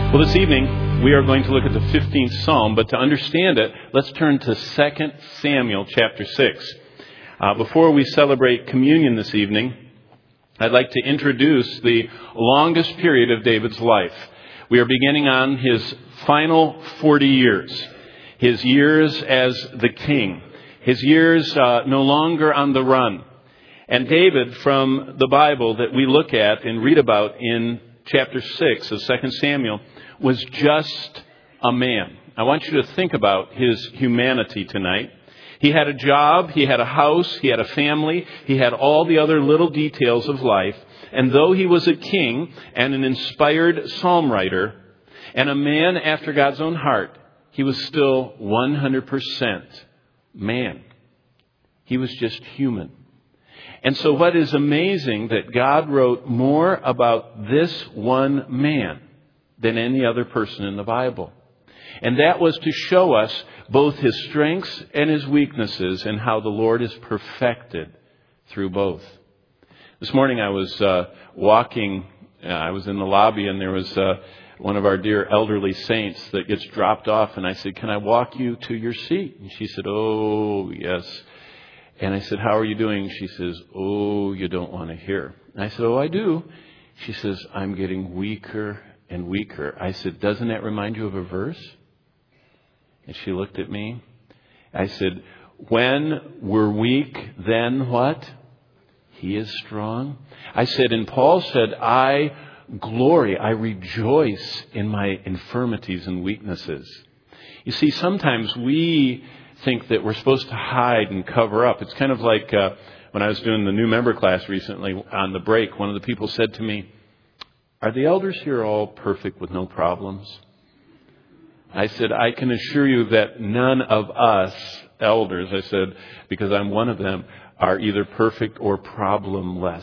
Well, this evening, we are going to look at the 15th Psalm, but to understand it, let's turn to 2 Samuel chapter 6. Before we celebrate communion this evening, I'd like to introduce the longest period of David's life. We are beginning on his final 40 years. His years as the king. His years no longer on the run. And David, from the Bible that we look at and read about in chapter 6 of 2 Samuel, was just a man. I want you to think about his humanity tonight. He had a job, he had a house, he had a family, he had all the other little details of life. And though he was a king and an inspired psalm writer and a man after God's own heart, he was still 100% man. He was just human. And so what is amazing that God wrote more about this one man than any other person in the Bible. And that was to show us both his strengths and his weaknesses and how the Lord is perfected through both. This morning I was walking, I was in the lobby, and there was one of our dear elderly saints that gets dropped off, and I said, "Can I walk you to your seat?" And she said, "Oh, yes." And I said, "How are you doing?" She says, "Oh, you don't want to hear." And I said, "Oh, I do." She says, "I'm getting weaker and weaker." I said, "Doesn't that remind you of a verse?" And she looked at me. I said, "When we're weak, then what? He is strong." I said, and Paul said, I rejoice in my infirmities and weaknesses. You see, sometimes we think that we're supposed to hide and cover up. It's kind of like when I was doing the new member class recently on the break, one of the people said to me, "Are the elders here all perfect with no problems?" I said, "I can assure you that none of us elders," I said, because I'm one of them, "are either perfect or problemless."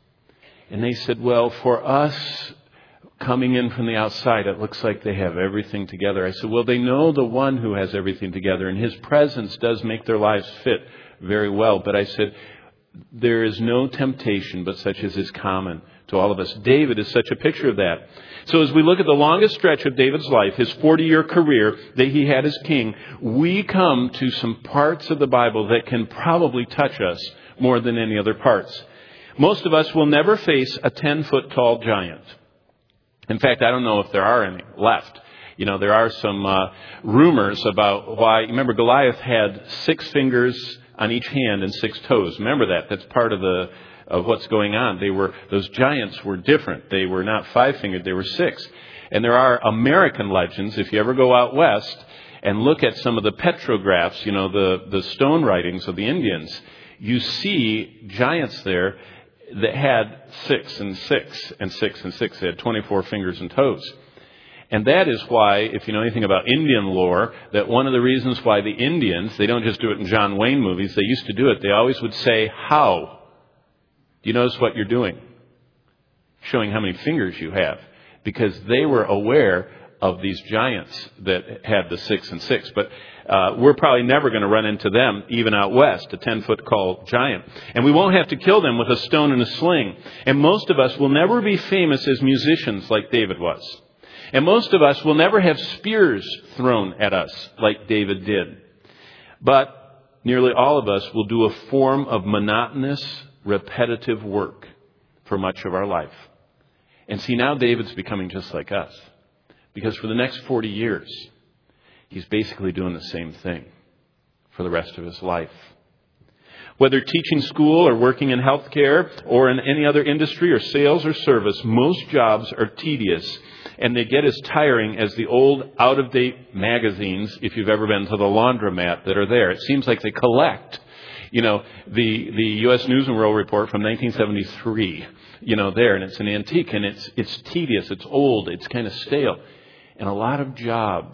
And they said, "Well, for us coming in from the outside, it looks like they have everything together." I said, "Well, they know the one who has everything together, and his presence does make their lives fit very well." But I said, there is no temptation but such as is common to all of us. David is such a picture of that. So as we look at the longest stretch of David's life, his 40-year career that he had as king, we come to some parts of the Bible that can probably touch us more than any other parts. Most of us will never face a 10-foot tall giant. In fact, I don't know if there are any left. You know, there are some rumors about why. Remember, Goliath had 6 fingers on each hand and 6 toes. Remember that. That's part of what's going on. Those giants were different. They were not 5-fingered. They were 6. And there are American legends. If you ever go out west and look at some of the petrographs, you know, the stone writings of the Indians, you see giants there that had 6 and 6 and 6 and 6. They had 24 fingers and toes. And that is why, if you know anything about Indian lore, that one of the reasons why the Indians, they don't just do it in John Wayne movies, they used to do it, they always would say, "How?" Do you notice what you're doing? Showing how many fingers you have. Because they were aware of these giants that had the 6 and 6. But we're probably never going to run into them, even out west, a 10-foot tall giant. And we won't have to kill them with a stone and a sling. And most of us will never be famous as musicians like David was. And most of us will never have spears thrown at us like David did. But nearly all of us will do a form of monotonous, repetitive work for much of our life. And see, now David's becoming just like us. Because for the next 40 years, he's basically doing the same thing for the rest of his life. Whether teaching school or working in healthcare or in any other industry or sales or service, most jobs are tedious. And they get as tiring as the old, out-of-date magazines, if you've ever been to the laundromat, that are there. It seems like they collect, you know, the U.S. News and World Report from 1973, you know, there. And it's an antique, and it's tedious, it's old, it's kind of stale. And a lot of jobs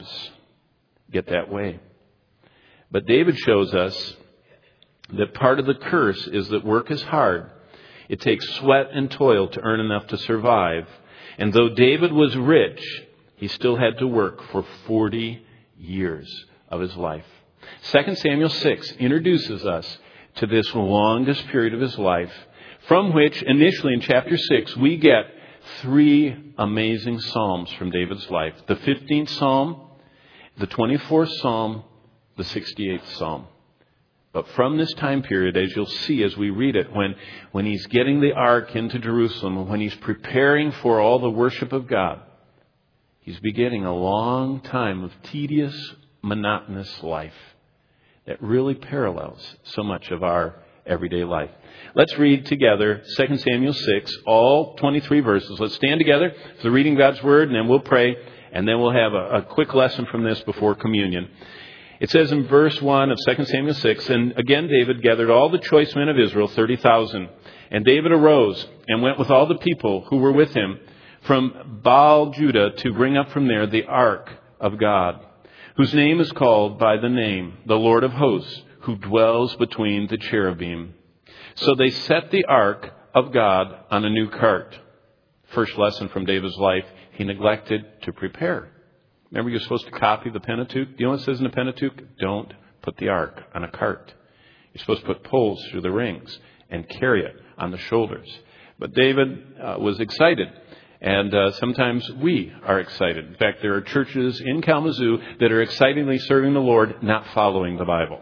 get that way. But David shows us that part of the curse is that work is hard. It takes sweat and toil to earn enough to survive. And though David was rich, he still had to work for 40 years of his life. 2 Samuel 6 introduces us to this longest period of his life, from which initially in chapter 6 we get three amazing psalms from David's life. The 15th Psalm, the 24th Psalm, the 68th Psalm. But from this time period, as you'll see as we read it, when he's getting the ark into Jerusalem, and when he's preparing for all the worship of God, he's beginning a long time of tedious, monotonous life that really parallels so much of our everyday life. Let's read together 2 Samuel 6, all 23 verses. Let's stand together for the reading of God's Word, and then we'll pray, and then we'll have a quick lesson from this before communion. It says in verse 1 of 2 Samuel 6, "And again David gathered all the choice men of Israel, 30,000. And David arose and went with all the people who were with him from Baal Judah to bring up from there the ark of God, whose name is called by the name, the Lord of hosts, who dwells between the cherubim. So they set the ark of God on a new cart." First lesson from David's life, he neglected to prepare. Remember, you're supposed to copy the Pentateuch. Do you know what it says in the Pentateuch? Don't put the ark on a cart. You're supposed to put poles through the rings and carry it on the shoulders. But David was excited. And sometimes we are excited. In fact, there are churches in Kalamazoo that are excitingly serving the Lord, not following the Bible.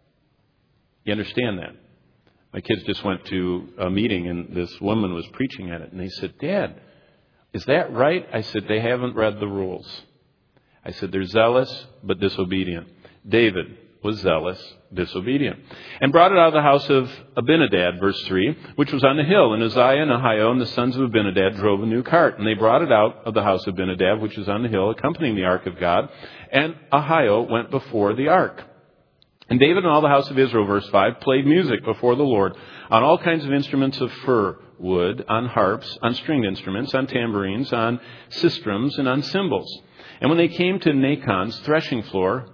You understand that? My kids just went to a meeting, and this woman was preaching at it. And they said, "Dad, is that right?" I said, "They haven't read the rules." I said, "They're zealous, but disobedient." David was zealous, disobedient. "And brought it out of the house of Abinadab," verse 3, "which was on the hill. And Uzziah and Ahio and the sons of Abinadab drove a new cart. And they brought it out of the house of Abinadab, which is on the hill, accompanying the ark of God. And Ahio went before the ark. And David and all the house of Israel," verse 5, "played music before the Lord on all kinds of instruments of fir wood, on harps, on stringed instruments, on tambourines, on sistrums, and on cymbals. And when they came to Nachon's threshing floor,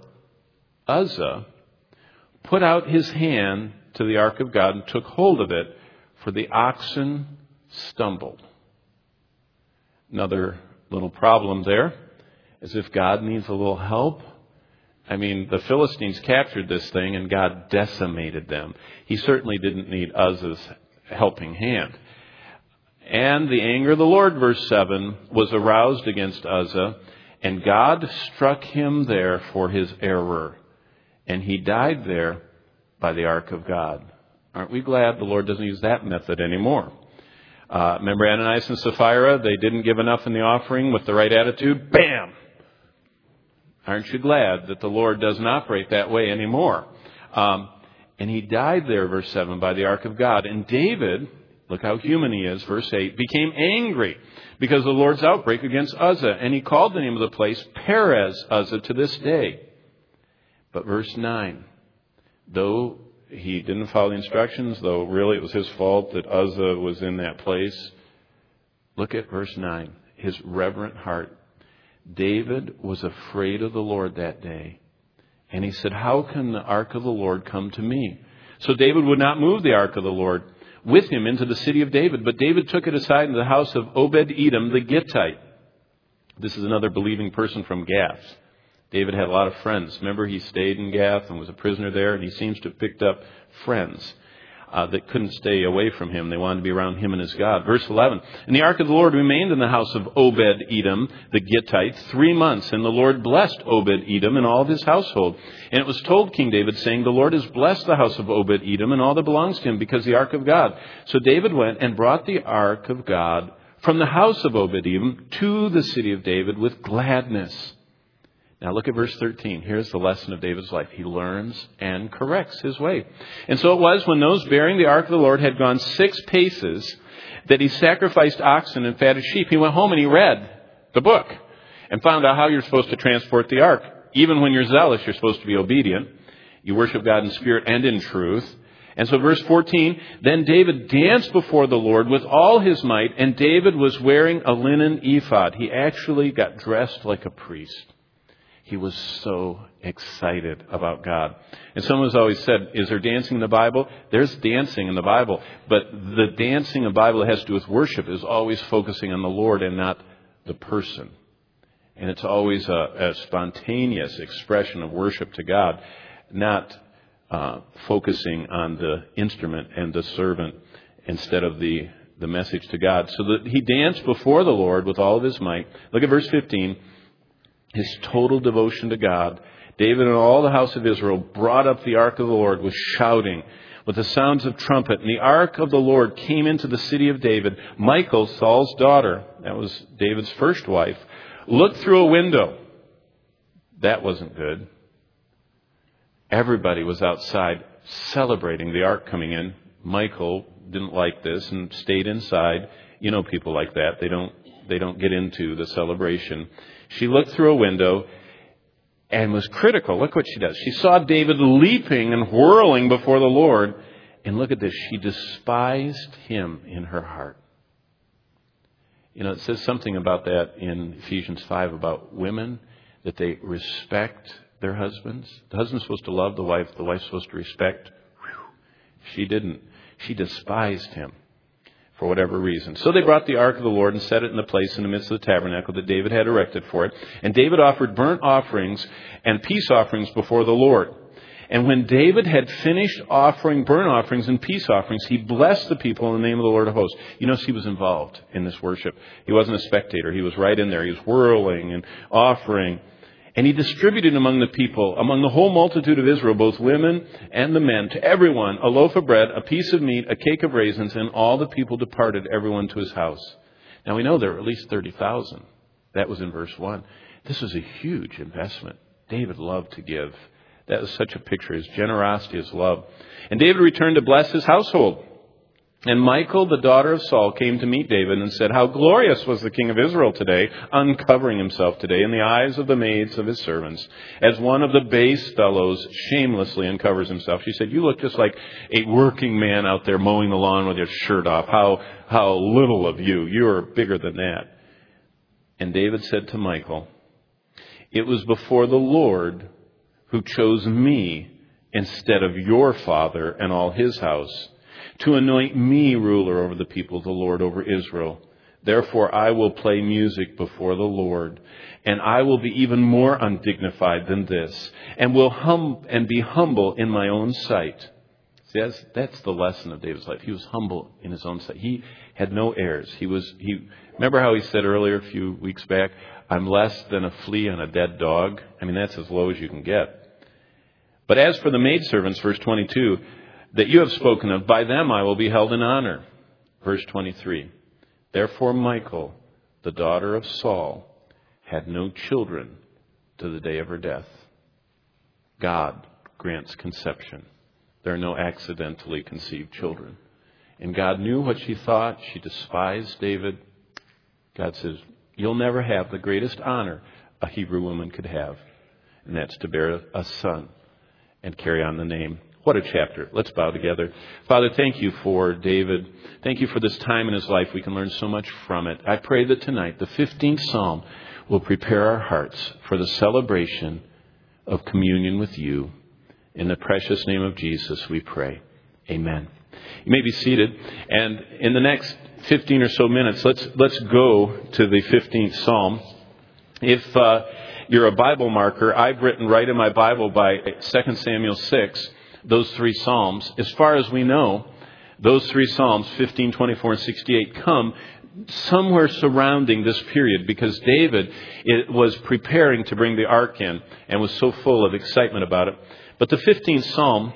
Uzzah put out his hand to the ark of God and took hold of it, for the oxen stumbled." Another little problem there, as if God needs a little help. I mean, the Philistines captured this thing and God decimated them. He certainly didn't need Uzzah's helping hand. "And the anger of the Lord," verse 7, "was aroused against Uzzah, and God struck him there for his error. And he died there by the ark of God." Aren't we glad the Lord doesn't use that method anymore? Remember Ananias and Sapphira? They didn't give enough in the offering with the right attitude. Bam! Aren't you glad that the Lord doesn't operate that way anymore? And he died there, verse 7, by the ark of God. And David, look how human he is, verse 8, became angry because of the Lord's outbreak against Uzzah. And he called the name of the place Perez Uzzah to this day. But verse 9, though he didn't follow the instructions, though really it was his fault that Uzzah was in that place, look at verse 9, his reverent heart. David was afraid of the Lord that day. And he said, "How can the ark of the Lord come to me?" So David would not move the ark of the Lord with him into the city of David. But David took it aside into the house of Obed-Edom the Gittite. This is another believing person from Gath. David had a lot of friends. Remember, he stayed in Gath and was a prisoner there, and he seems to have picked up friends that couldn't stay away from him. They wanted to be around him and his God. Verse 11, "And the ark of the Lord remained in the house of Obed-Edom the Gittite 3 months, and the Lord blessed Obed-Edom and all of his household. And it was told King David, saying, 'The Lord has blessed the house of Obed-Edom and all that belongs to him, because the ark of God.' So David went and brought the ark of God from the house of Obed-Edom to the city of David with gladness." Now look at verse 13. Here's the lesson of David's life. He learns and corrects his way. "And so it was, when those bearing the ark of the Lord had gone 6 paces, that he sacrificed oxen and fatted sheep. He went home and he read the book and found out how you're supposed to transport the ark. Even when you're zealous, you're supposed to be obedient. You worship God in spirit and in truth. And so verse 14, "Then David danced before the Lord with all his might, and David was wearing a linen ephod." He actually got dressed like a priest. He was so excited about God. And someone has always said, is there dancing in the Bible? There's dancing in the Bible. But the dancing in the Bible that has to do with worship is always focusing on the Lord and not the person. And it's always a spontaneous expression of worship to God, not focusing on the instrument and the servant instead of the the message to God. So that he danced before the Lord with all of his might. Look at verse 15. His total devotion to God. David and all the house of Israel brought up the ark of the Lord with shouting, with the sounds of trumpet. And the ark of the Lord came into the city of David. Michal, Saul's daughter, that was David's first wife, looked through a window. That wasn't good. Everybody was outside celebrating the ark coming in. Michal didn't like this and stayed inside. You know people like that. They don't get into the celebration. She looked through a window and was critical. Look what she does. She saw David leaping and whirling before the Lord. And look at this. She despised him in her heart. You know, it says something about that in Ephesians 5 about women, that they respect their husbands. The husband's supposed to love the wife. The wife's supposed to respect. She didn't. She despised him for whatever reason. So they brought the ark of the Lord and set it in the place in the midst of the tabernacle that David had erected for it. And David offered burnt offerings and peace offerings before the Lord. And when David had finished offering burnt offerings and peace offerings, he blessed the people in the name of the Lord of hosts. You notice he was involved in this worship. He wasn't a spectator. He was right in there. He was whirling and offering. And he distributed among the people, among the whole multitude of Israel, both women and the men, to everyone a loaf of bread, a piece of meat, a cake of raisins, and all the people departed, everyone to his house. Now we know there were at least 30,000. That was in verse 1. This was a huge investment. David loved to give. That was such a picture, his generosity, his love. And David returned to bless his household. And Michal, the daughter of Saul, came to meet David and said, "How glorious was the king of Israel today, uncovering himself today in the eyes of the maids of his servants, as one of the base fellows shamelessly uncovers himself." She said, "You look just like a working man out there mowing the lawn with your shirt off. How little of you. You're bigger than that." And David said to Michal, "It was before the Lord who chose me instead of your father and all his house, to anoint me ruler over the people of the Lord, over Israel. Therefore I will play music before the Lord, and I will be even more undignified than this, and will be humble in my own sight." See, that's the lesson of David's life. He was humble in his own sight. He had no airs. Remember how he said earlier, a few weeks back, "I'm less than a flea on a dead dog." I mean, that's as low as you can get. "But as for the maidservants," verse 22, "that you have spoken of, by them I will be held in honor." Verse 23, "Therefore Michal, the daughter of Saul, had no children to the day of her death." God grants conception. There are no accidentally conceived children. And God knew what she thought. She despised David. God says, "You'll never have the greatest honor a Hebrew woman could have, and that's to bear a son and carry on the name." What a chapter. Let's bow together. Father, thank you for David. Thank you for this time in his life. We can learn so much from it. I pray that tonight, the 15th Psalm will prepare our hearts for the celebration of communion with you. In the precious name of Jesus, we pray. Amen. You may be seated. And in the next 15 or so minutes, let's go to the 15th Psalm. If you're a Bible marker, I've written right in my Bible by 2 Samuel 6, those three Psalms. As far as we know, those three Psalms, 15, 24, and 68, come somewhere surrounding this period because David was preparing to bring the ark in and was so full of excitement about it. But the 15th Psalm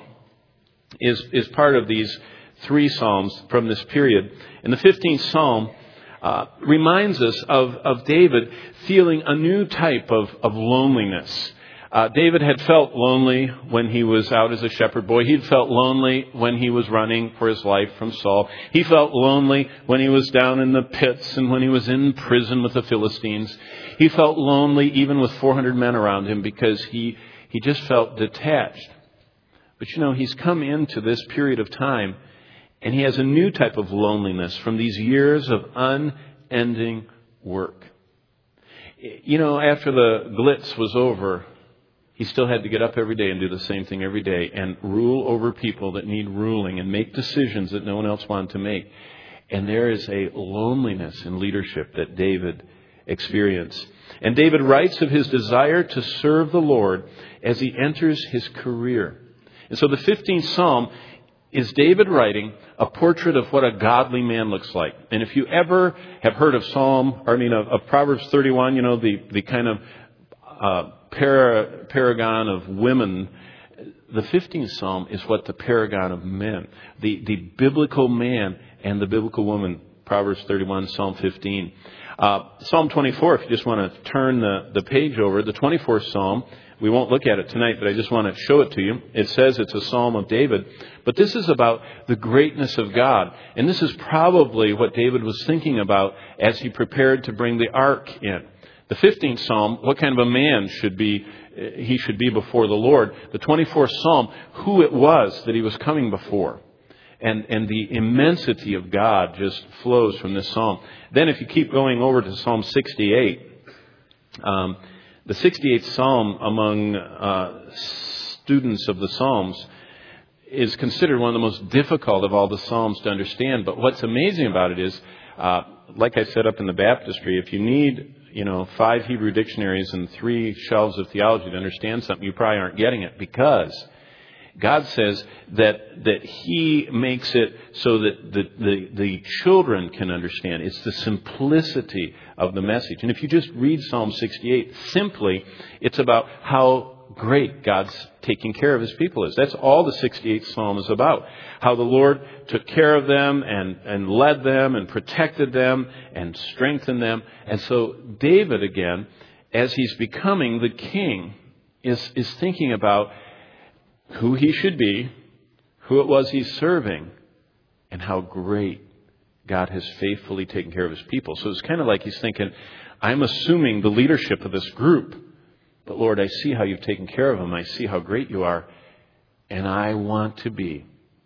is part of these three Psalms from this period. And the 15th Psalm reminds us of David feeling a new type of loneliness. David had felt lonely when he was out as a shepherd boy. He'd felt lonely when he was running for his life from Saul. He felt lonely when he was down in the pits and when he was in prison with the Philistines. He felt lonely even with 400 men around him because he just felt detached. But he's come into this period of time and he has a new type of loneliness from these years of unending work. After the glitz was over, he still had to get up every day and do the same thing every day and rule over people that need ruling and make decisions that no one else wanted to make. And there is a loneliness in leadership that David experienced. And David writes of his desire to serve the Lord as he enters his career. And so the 15th Psalm is David writing a portrait of what a godly man looks like. And if you ever have heard of Proverbs 31, the kind of paragon of women, the 15th Psalm is what the paragon of men, the biblical man and the biblical woman, Proverbs 31, Psalm 15. Psalm 24, if you just want to turn the page over, the 24th Psalm, we won't look at it tonight, but I just want to show it to you. It says it's a Psalm of David, but this is about the greatness of God. And this is probably what David was thinking about as he prepared to bring the ark in. The 15th Psalm, what kind of a man he should be before the Lord. The 24th Psalm, who it was that he was coming before. And the immensity of God just flows from this psalm. Then if you keep going over to Psalm 68, the 68th Psalm among students of the Psalms is considered one of the most difficult of all the Psalms to understand. But what's amazing about it is, like I said up in the baptistry, if you need 5 Hebrew dictionaries and 3 shelves of theology to understand something, you probably aren't getting it, because God says that He makes it so that the children can understand. It's the simplicity of the message. And if you just read Psalm 68, simply, it's about how great God's taking care of His people is. That's all the 68th Psalm is about. How the Lord took care of them and led them and protected them and strengthened them. And so David, again, as he's becoming the king, is thinking about who he should be, who it was he's serving, and how great God has faithfully taken care of His people. So it's kind of like he's thinking, I'm assuming the leadership of this group, but Lord, I see how you've taken care of them. I see how great you are, and I want to be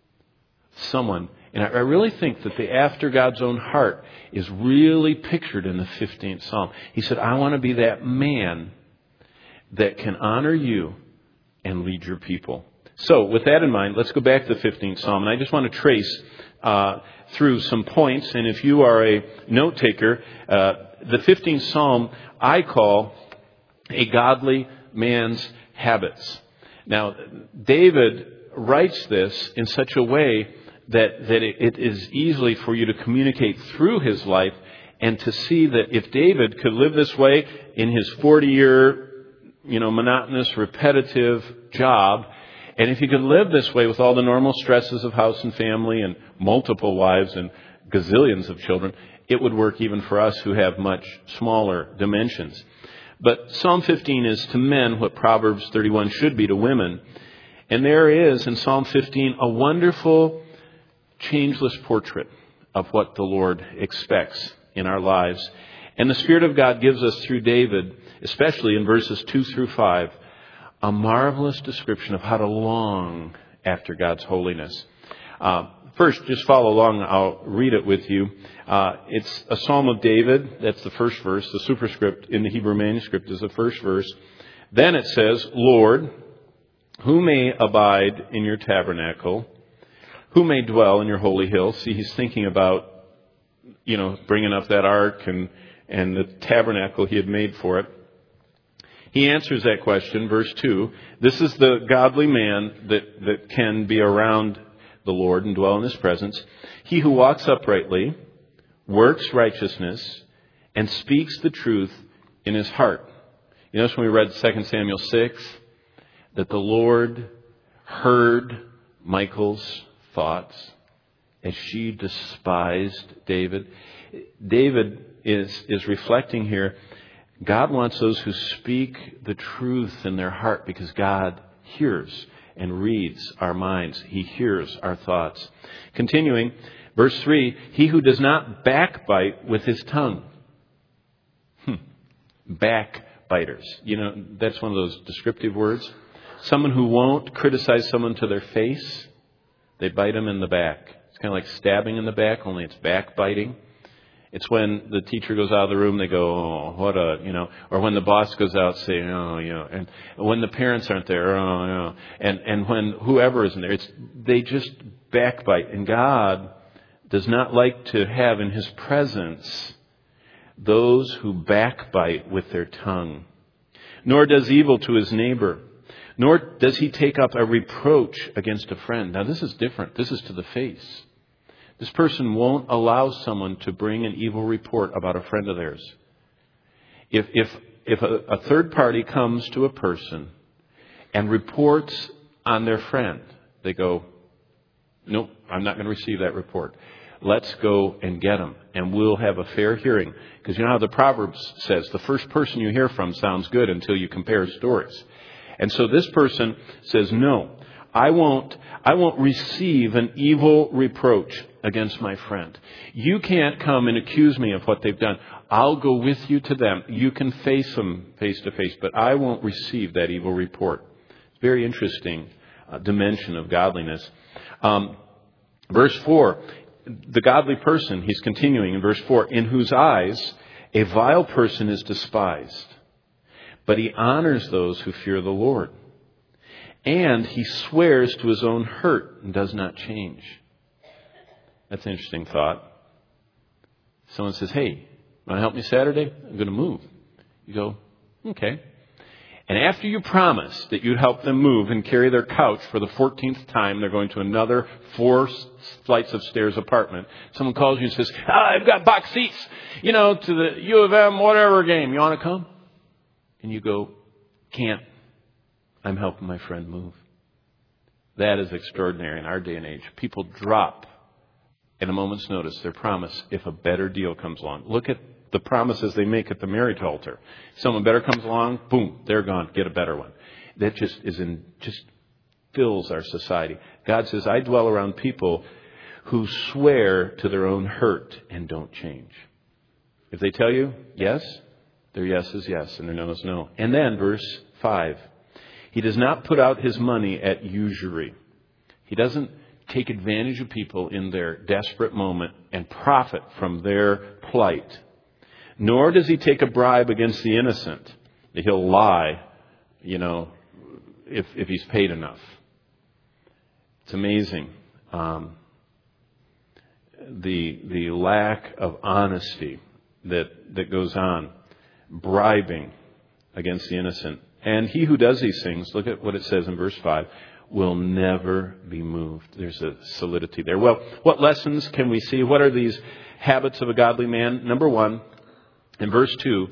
someone. And I really think that the after God's own heart is really pictured in the 15th Psalm. He said, I want to be that man that can honor you and lead your people. So with that in mind, let's go back to the 15th Psalm. And I just want to trace through some points. And if you are a note taker, the 15th Psalm I call a godly man's habits. Now, David writes this in such a way that it is easily for you to communicate through his life, and to see that if David could live this way in his 40-year, monotonous, repetitive job, and if he could live this way with all the normal stresses of house and family and multiple wives and gazillions of children, it would work even for us who have much smaller dimensions. But Psalm 15 is to men what Proverbs 31 should be to women. And there is in Psalm 15 a wonderful, changeless portrait of what the Lord expects in our lives. And the Spirit of God gives us through David, especially in verses 2 through 5, a marvelous description of how to long after God's holiness. First, just follow along. I'll read it with you. It's a Psalm of David. That's the first verse. The superscript in the Hebrew manuscript is the first verse. Then it says, Lord, who may abide in your tabernacle? Who may dwell in your holy hill? See, he's thinking about, bringing up that ark and the tabernacle he had made for it. He answers that question, verse 2. This is the godly man that can be around the Lord and dwell in His presence. He who walks uprightly, works righteousness, and speaks the truth in his heart. You notice when we read 2 Samuel 6, that the Lord heard Michal's thoughts as she despised David. David is reflecting here, God wants those who speak the truth in their heart, because God hears and reads our minds. He hears our thoughts. Continuing, verse 3, he who does not backbite with his tongue. Backbiters. That's one of those descriptive words. Someone who won't criticize someone to their face. They bite them in the back. It's kind of like stabbing in the back, only it's backbiting. It's when the teacher goes out of the room, they go, oh, what a, or when the boss goes out, say, oh, and when the parents aren't there, oh, and when whoever isn't there, they just backbite. And God does not like to have in His presence those who backbite with their tongue. Nor does evil to his neighbor. Nor does he take up a reproach against a friend. Now this is different. This is to the face. This person won't allow someone to bring an evil report about a friend of theirs. If a third party comes to a person and reports on their friend, they go, nope, I'm not going to receive that report. Let's go and get him, and we'll have a fair hearing. Because you know how the Proverbs says, the first person you hear from sounds good until you compare stories. And so this person says, no, I won't receive an evil reproach against my friend. You can't come and accuse me of what they've done. I'll go with you to them. You can face them face to face, but I won't receive that evil report. Very interesting dimension of godliness. Verse 4, the godly person, he's continuing in verse 4, in whose eyes a vile person is despised, but he honors those who fear the Lord. And he swears to his own hurt and does not change. That's an interesting thought. Someone says, hey, want to help me Saturday? I'm going to move. You go, okay. And after you promise that you'd help them move and carry their couch for the 14th time, they're going to another 4 flights of stairs apartment. Someone calls you and says, I've got box seats, to the U of M whatever game. You want to come? And you go, can't. I'm helping my friend move. That is extraordinary in our day and age. People drop at a moment's notice their promise if a better deal comes along. Look at the promises they make at the marriage altar. Someone better comes along, boom, they're gone. Get a better one. That just fills our society. God says, I dwell around people who swear to their own hurt and don't change. If they tell you yes, their yes is yes and their no is no. And then verse 5, he does not put out his money at usury. He doesn't take advantage of people in their desperate moment and profit from their plight. Nor does he take a bribe against the innocent. He'll lie, if he's paid enough. It's amazing. The lack of honesty that goes on. Bribing against the innocent. And he who does these things, look at what it says in verse 5, will never be moved. There's a solidity there. Well, what lessons can we see? What are these habits of a godly man? Number 1, in verse 2,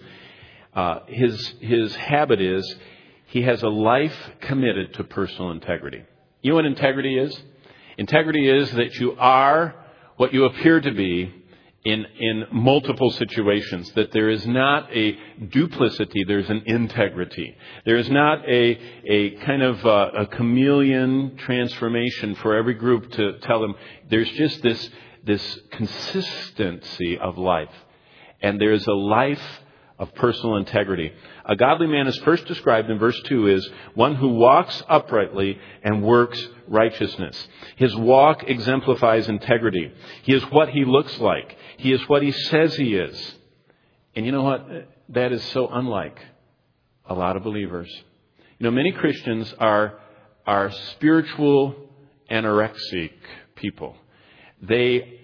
his habit is he has a life committed to personal integrity. You know what integrity is? Integrity is that you are what you appear to be in multiple situations, that there is not a duplicity, there's an integrity. There is not a kind of a chameleon transformation for every group to tell them. There's just this consistency of life. And there's a life of personal integrity. A godly man is first described in verse 2 as one who walks uprightly and works righteousness. His walk exemplifies integrity. He is what he looks like. He is what he says he is. And you know what? That is so unlike a lot of believers. Many Christians are spiritual anorexic people. They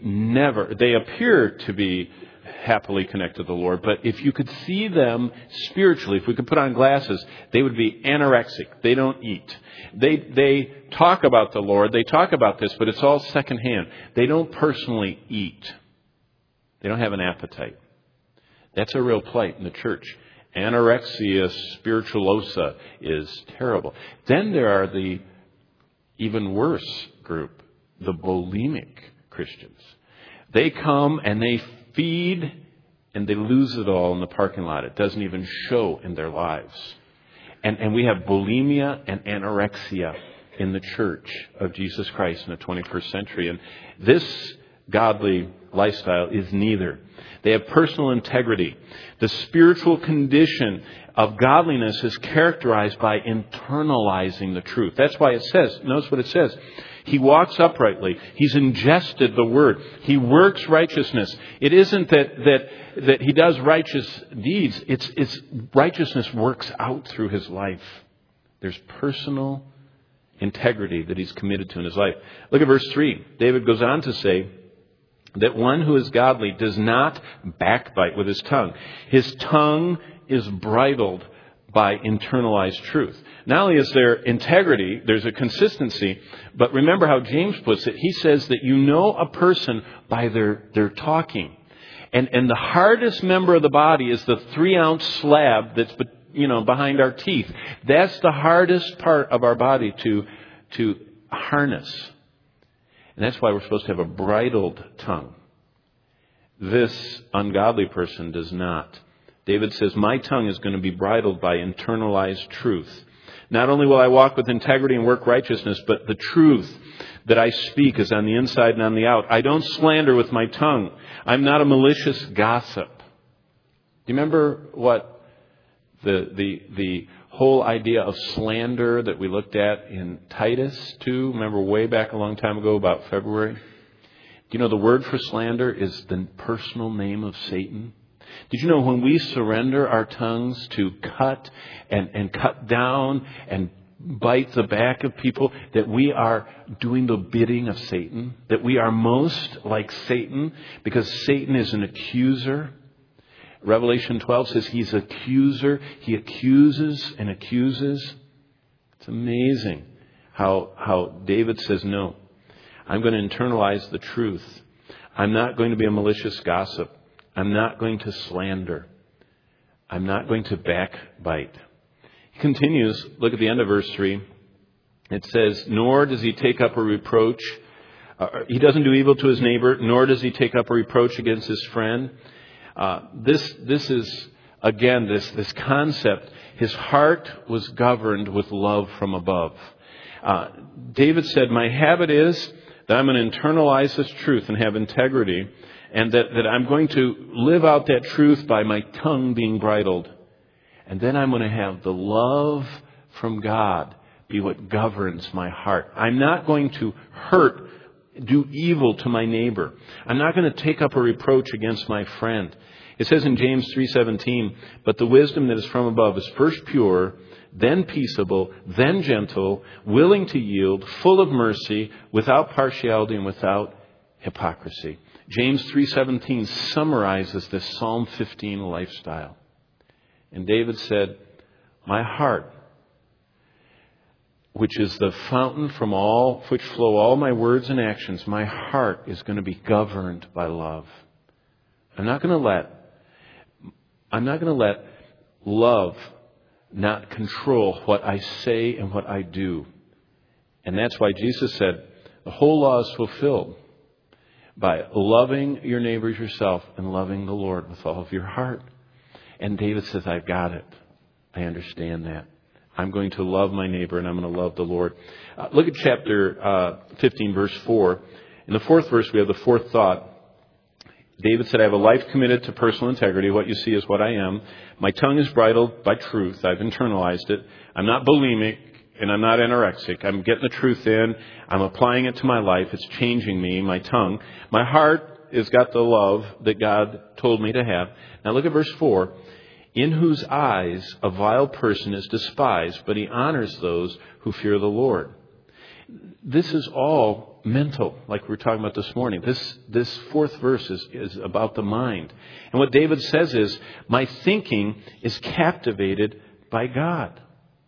appear to be happily connected to the Lord, but if you could see them spiritually, if we could put on glasses, they would be anorexic. They don't eat. They talk about the Lord. They talk about this, but it's all secondhand. They don't personally eat. They don't have an appetite. That's a real plight in the church. Anorexia spiritualosa is terrible. Then there are the even worse group, the bulimic Christians. They come and they feed and they lose it all in the parking lot. It doesn't even show in their lives. And we have bulimia and anorexia in the church of Jesus Christ in the 21st century. And this godly lifestyle is neither. They have personal integrity. The spiritual condition of godliness is characterized by internalizing the truth. That's why it says, notice what it says. He walks uprightly. He's ingested the word. He works righteousness. It isn't that he does righteous deeds. It's righteousness works out through his life. There's personal integrity that he's committed to in his life. Look at verse 3. David goes on to say that one who is godly does not backbite with his tongue. His tongue is bridled by internalized truth. Not only is there integrity, there's a consistency, but remember how James puts it. He says that you know a person by their talking. And the hardest member of the body is the 3-ounce slab that's behind our teeth. That's the hardest part of our body to harness. And that's why we're supposed to have a bridled tongue. This ungodly person does not. David says, my tongue is going to be bridled by internalized truth. Not only will I walk with integrity and work righteousness, but the truth that I speak is on the inside and on the out. I don't slander with my tongue. I'm not a malicious gossip. Do you remember what the whole idea of slander that we looked at in Titus 2? Remember way back a long time ago, about February? Do you know the word for slander is the personal name of Satan? Did you know when we surrender our tongues to cut and cut down and bite the back of people, that we are doing the bidding of Satan? That we are most like Satan because Satan is an accuser. Revelation 12 says he's an accuser. He accuses and accuses. It's amazing how David says, no, I'm going to internalize the truth. I'm not going to be a malicious gossip. I'm not going to slander. I'm not going to backbite. He continues, look at the end of verse 3. It says, nor does he take up a reproach. He doesn't do evil to his neighbor, nor does he take up a reproach against his friend. This is, again, this concept. His heart was governed with love from above. David said, my habit is that I'm going to internalize this truth and have integrity, and that I'm going to live out that truth by my tongue being bridled. And then I'm going to have the love from God be what governs my heart. I'm not going to do evil to my neighbor. I'm not going to take up a reproach against my friend. It says in James 3:17, but the wisdom that is from above is first pure, then peaceable, then gentle, willing to yield, full of mercy, without partiality and without hypocrisy. James 3:17 summarizes this Psalm 15 lifestyle. And David said, my heart, which is the fountain from which flow all my words and actions, my heart is going to be governed by love. I'm not going to let love not control what I say and what I do. And that's why Jesus said, the whole law is fulfilled by loving your neighbors yourself and loving the Lord with all of your heart. And David says, I've got it. I understand that. I'm going to love my neighbor and I'm going to love the Lord. Look at chapter 15, verse 4. In the fourth verse, we have the fourth thought. David said, I have a life committed to personal integrity. What you see is what I am. My tongue is bridled by truth. I've internalized it. I'm not bulimic and I'm not anorexic. I'm getting the truth in. I'm applying it to my life. It's changing me, my tongue. My heart has got the love that God told me to have. Now look at verse 4. In whose eyes a vile person is despised, but he honors those who fear the Lord. This is all mental, like we were talking about this morning. This fourth verse is about the mind. And what David says is, my thinking is captivated by God.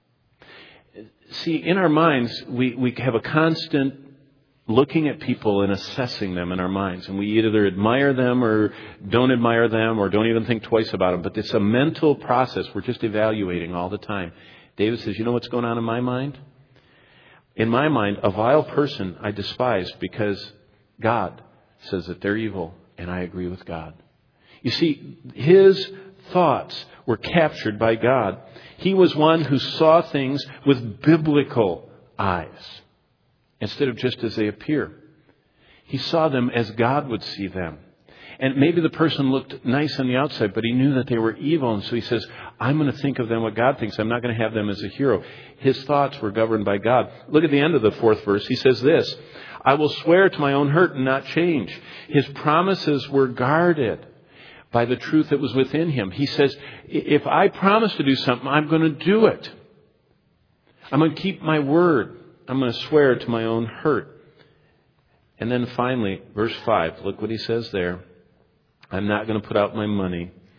See, in our minds, we have a constant looking at people and assessing them in our minds. And we either admire them or don't admire them or don't even think twice about them. But it's a mental process. We're just evaluating all the time. David says, you know what's going on in my mind? In my mind, a vile person I despise because God says that they're evil and I agree with God. You see, his thoughts were captured by God. He was one who saw things with biblical eyes instead of just as they appear. He saw them as God would see them. And maybe the person looked nice on the outside, but he knew that they were evil. And so he says, I'm going to think of them what God thinks. I'm not going to have them as a hero. His thoughts were governed by God. Look at the end of the fourth verse. He says this, I will swear to my own hurt and not change. His promises were guarded by the truth that was within him. He says, if I promise to do something, I'm going to do it. I'm going to keep my word. I'm going to swear to my own hurt. And then finally, verse 5, look what he says there. I'm not going to put out my money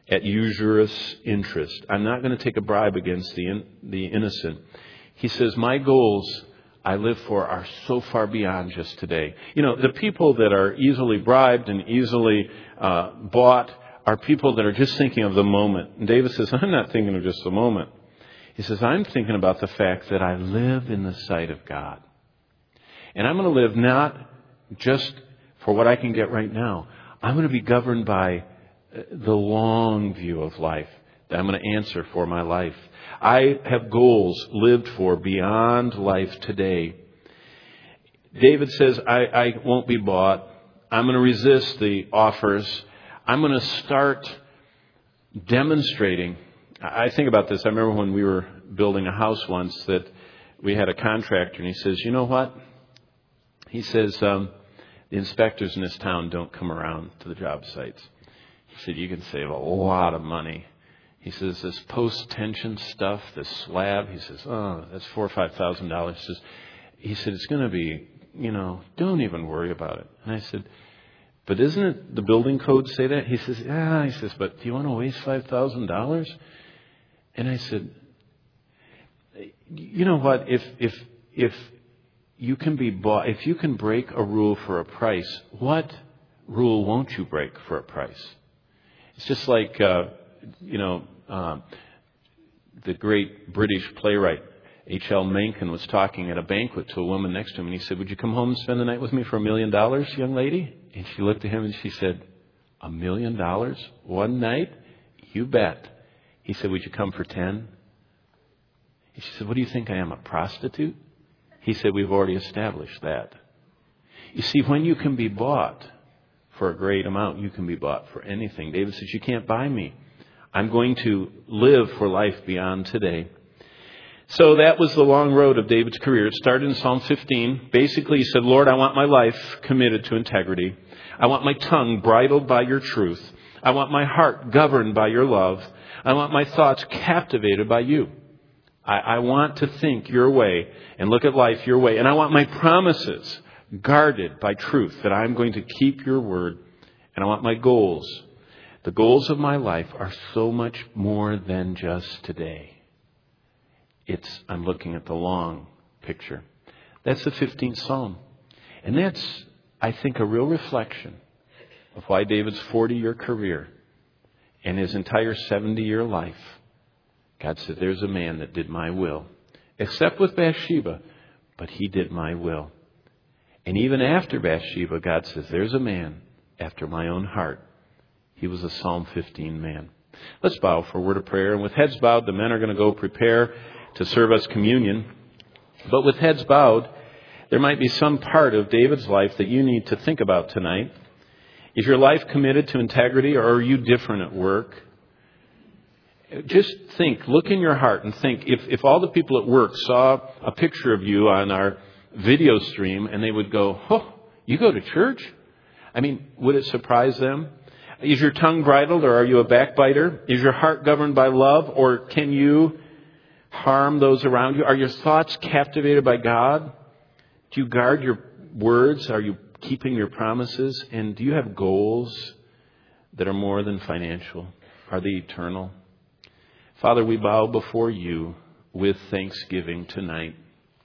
at usurious interest. I'm not going to take a bribe against the innocent. He says, my goals I live for are so far beyond just today. The people that are easily bribed and easily bought are people that are just thinking of the moment. And David says, I'm not thinking of just the moment. He says, I'm thinking about the fact that I live in the sight of God. And I'm going to live not just for what I can get right now. I'm going to be governed by the long view of life that I'm going to answer for my life. I have goals lived for beyond life today. David says, I won't be bought. I'm going to resist the offers. I'm going to start demonstrating. I think about this. I remember when we were building a house once that we had a contractor, and he says, you know what? He says, the inspectors in this town don't come around to the job sites. He said, you can save a lot of money. He says, this post-tension stuff, this slab, he says, oh, that's $4,000 or $5,000. He said, it's going to be, don't even worry about it. And I said, but isn't it the building code say that? He says, yeah. He says, but do you want to waste $5,000? And I said, you know what? If you can be bought, if you can break a rule for a price, what rule won't you break for a price? It's just like, the great British playwright H.L. Mencken was talking at a banquet to a woman next to him, and he said, would you come home and spend the night with me for $1 million, young lady? And she looked at him and she said, $1 million? One night? You bet. He said, would you come for 10? And she said, what do you think I am, a prostitute? He said, we've already established that. You see, when you can be bought for a great amount, you can be bought for anything. David says, you can't buy me. I'm going to live for life beyond today. So that was the long road of David's career. It started in Psalm 15. Basically, he said, Lord, I want my life committed to integrity. I want my tongue bridled by your truth. I want my heart governed by your love. I want my thoughts captivated by you. I want to think your way and look at life your way. And I want my promises guarded by truth, that I'm going to keep your word. And I want my goals. The goals of my life are so much more than just today. I'm looking at the long picture. That's the 15th Psalm. And that's, I think, a real reflection of why David's 40-year career and his entire 70-year life, God said, there's a man that did my will. Except with Bathsheba, but he did my will. And even after Bathsheba, God says, there's a man after my own heart. He was a Psalm 15 man. Let's bow for a word of prayer. And with heads bowed, the men are going to go prepare to serve us communion. But with heads bowed, there might be some part of David's life that you need to think about tonight. Is your life committed to integrity, or are you different at work? Just think, look in your heart and think, if all the people at work saw a picture of you on our video stream and they would go, oh, you go to church? I mean, would it surprise them? Is your tongue bridled, or are you a backbiter? Is your heart governed by love, or can you harm those around you? Are your thoughts captivated by God? Do you guard your words? Are you keeping your promises? And do you have goals that are more than financial? Are they eternal? Father, we bow before you with thanksgiving tonight.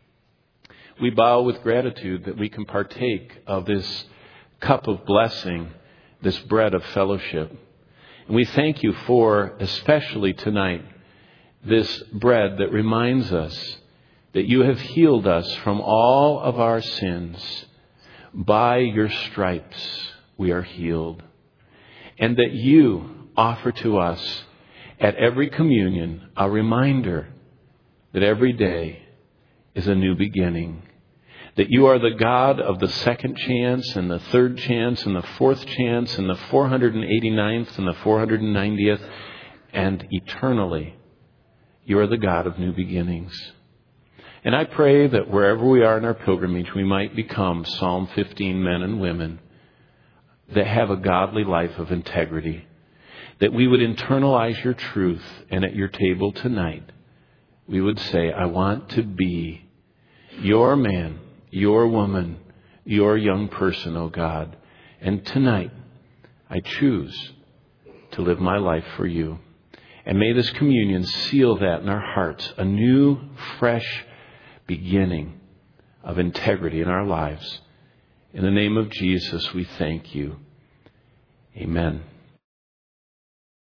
We bow with gratitude that we can partake of this cup of blessing, this bread of fellowship. And we thank you for, especially tonight, this bread that reminds us that you have healed us from all of our sins. By your stripes we are healed. And that you offer to us at every communion a reminder that every day is a new beginning. That you are the God of the second chance and the third chance and the fourth chance and the 489th and the 490th, and eternally you are the God of new beginnings. And I pray that wherever we are in our pilgrimage, we might become Psalm 15 men and women that have a godly life of integrity. That we would internalize your truth, and at your table tonight, we would say, I want to be your man, your woman, your young person, O God. And tonight, I choose to to live my life for you. And may this communion seal that in our hearts, a new, fresh beginning of integrity in our lives. In the name of Jesus, we thank you. Amen.